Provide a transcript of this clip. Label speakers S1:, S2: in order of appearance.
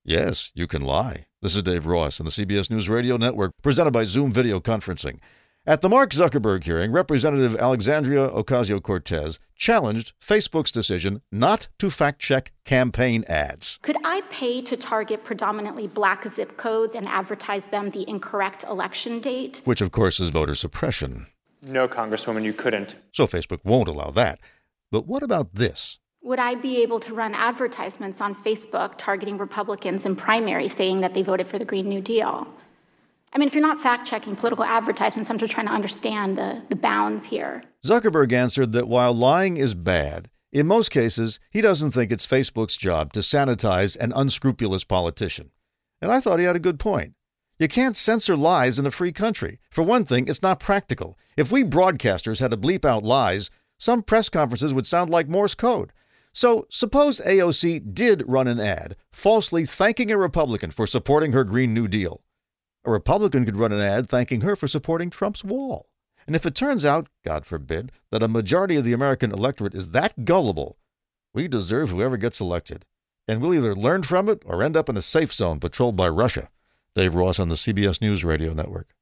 S1: Yes, you can lie. This is Dave Ross on the CBS News Radio Network, presented by Zoom Video Conferencing. At the Mark Zuckerberg hearing, Representative Alexandria Ocasio-Cortez challenged Facebook's decision not to fact-check campaign ads.
S2: Could I pay to target predominantly black zip codes and advertise them the incorrect election date?
S1: Which, of course, is voter suppression.
S3: No, Congresswoman, you couldn't.
S1: So Facebook won't allow that. But what about this?
S2: Would I be able to run advertisements on Facebook targeting Republicans in primaries saying that they voted for the Green New Deal? I mean, if you're not fact-checking political advertisements, I'm just trying to understand the bounds here.
S1: Zuckerberg answered that while lying is bad, in most cases, he doesn't think it's Facebook's job to sanitize an unscrupulous politician. And I thought he had a good point. You can't censor lies in a free country. For one thing, it's not practical. If we broadcasters had to bleep out lies, some press conferences would sound like Morse code. So suppose AOC did run an ad falsely thanking a Republican for supporting her Green New Deal. A Republican could run an ad thanking her for supporting Trump's wall. And if it turns out, God forbid, that a majority of the American electorate is that gullible, we deserve whoever gets elected. And we'll either learn from it or end up in a safe zone patrolled by Russia. Dave Ross on the CBS News Radio Network.